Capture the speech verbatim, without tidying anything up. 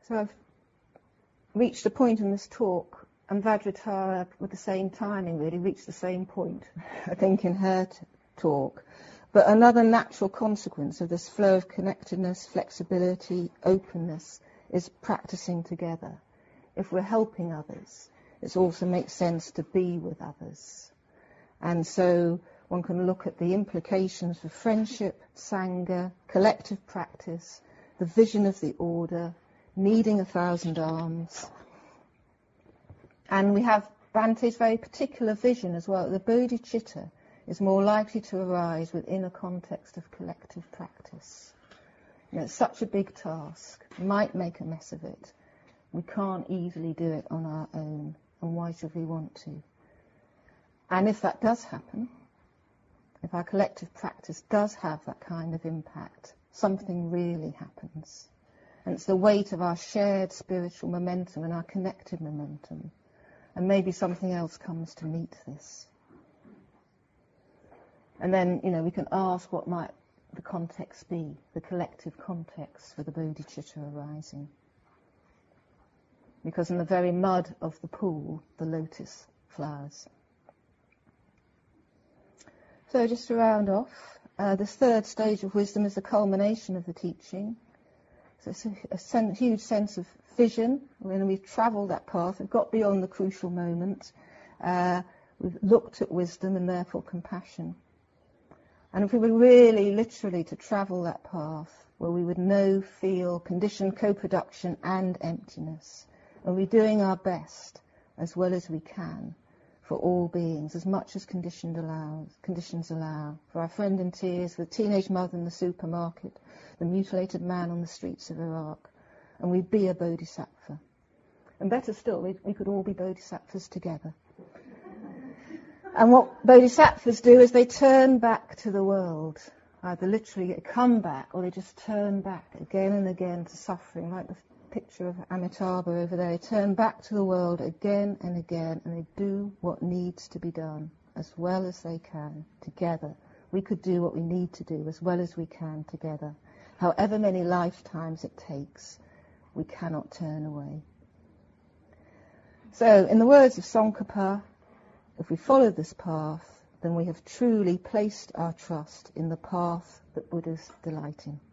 So I've reached a point in this talk, and Vajratara, with the same timing really, reached the same point, I think, in her t- talk. But another natural consequence of this flow of connectedness, flexibility, openness, is practicing together. If we're helping others, it also makes sense to be with others. And so one can look at the implications for friendship, sangha, collective practice, the vision of the order, needing a thousand arms. And we have Bhante's very particular vision as well. The bodhicitta is more likely to arise within a context of collective practice. You know, it's such a big task. We might make a mess of it. We can't easily do it on our own, and why should we want to? And if that does happen, if our collective practice does have that kind of impact, something really happens. And it's the weight of our shared spiritual momentum and our connected momentum. And maybe something else comes to meet this. And then, you know, we can ask what might the context be, the collective context for the bodhicitta arising. Because in the very mud of the pool, the lotus flowers. So just to round off, uh, this third stage of wisdom is the culmination of the teaching. So it's a, a sen- huge sense of vision. When we've travelled that path, we've got beyond the crucial moment. Uh, we've looked at wisdom and therefore compassion. And if we were really, literally to travel that path, where we would know, feel, condition, co-production and emptiness, and we're doing our best as well as we can for all beings, as much as conditioned allows, conditions allow, for our friend in tears, for the teenage mother in the supermarket, the mutilated man on the streets of Iraq, and we be a bodhisattva. And better still, we, we could all be bodhisattvas together. And what bodhisattvas do is they turn back to the world, either literally come back or they just turn back again and again to suffering, like the picture of Amitabha over there. They turn back to the world again and again, and they do what needs to be done as well as they can together. We could do what we need to do as well as we can together. However many lifetimes it takes, we cannot turn away. So, in the words of Tsongkhapa, if we follow this path, then we have truly placed our trust in the path that Buddhas delight in.